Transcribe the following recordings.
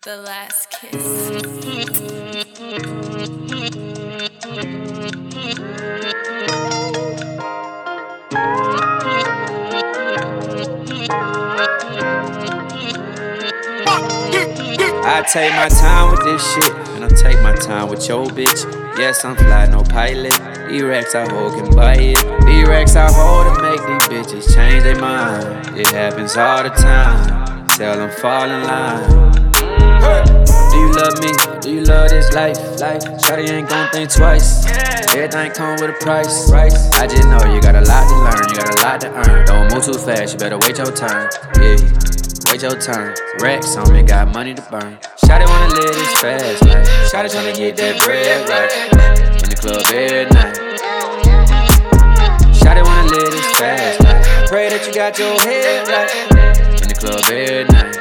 The Last Kiss. I take my time with this shit, and I take my time with your bitch. Yes, I'm fly, no pilot. These racks I hold can buy it. These racks I hold to make these bitches change their mind. It happens all the time. Tell them fall in line. Do you love me? Do you love this life? Shawty ain't gon' think twice. Everything come with a price. I just know you got a lot to learn, you got a lot to earn. Don't move too fast, you better wait your turn. Yeah, wait your turn. Racks on me, got money to burn. Shawty wanna live this fast life. Shawty tryna get that bread right. In the club every night. Shawty wanna live this fast life. I pray that you got your head right. In the club every night.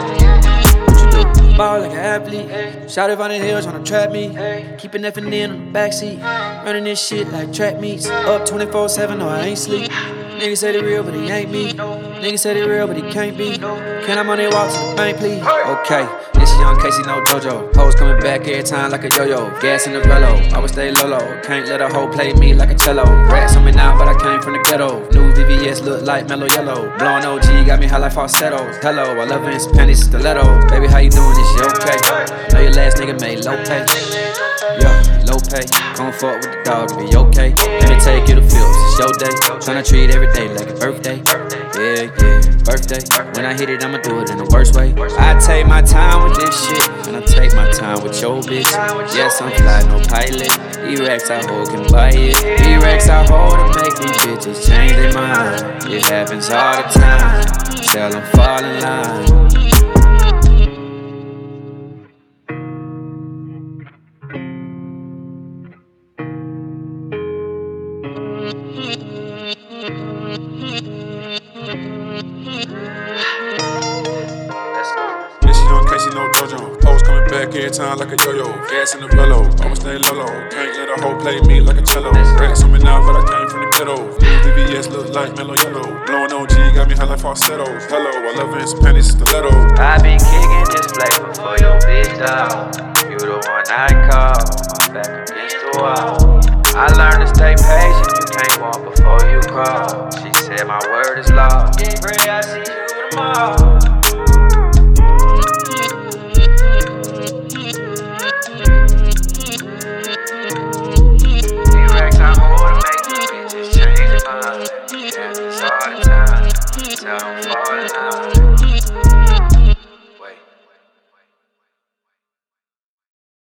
Ball like an athlete. Shot up on the hill tryna trap me. Keepin' effing in on the backseat. Running this shit like track meets. Up 24/7, no, I ain't sleep. Niggas say they real, but he ain't me. Niggas say they real, but he can't be. Can I money walk to the bank, please? Okay, this is young Casey, no JoJo. Hoes coming back every time like a yo-yo. Gas in the velo, always stay low. Can't let a hoe play me like a cello. Rats on me now, but I came from the ghetto. New VVS look like mellow yellow. Blowing OG got me high like falsettos. Hello, I love it in Spanish stilettos. Baby, how you doing? This shit okay? Know your last nigga made low pay. Yeah, low pay. Gon' fuck with the dog, it'll be okay. Let me take you to fields, it's your day. Tryna treat every day like a birthday. Yeah, birthday. When I hit it, I'ma do it in the worst way. I take my time with this shit, and I take my time with your bitch. Yes, I'm fly, no pilot. These racks I hold can buy it. These racks I hold to make these bitches change their mind. It happens all the time. Tell them fall in line. This is young Casey, no JoJo. Hoes coming back every time like a yo-yo. Gas in the velo, always stay low. Can't let a hoe play me like a cello. Racks on me now, but I came from the ghetto. New VVS look like mellow yellow. Blowing OG got me high like falsettos. Hello, I love it in Spanish stilettos. I be kicking this flavor for your bitch, dog. You the one I call, my back against the wall. I learned to stay patient, you can't walk before you crawl. She said my word is law. Pray I see you tomorrow.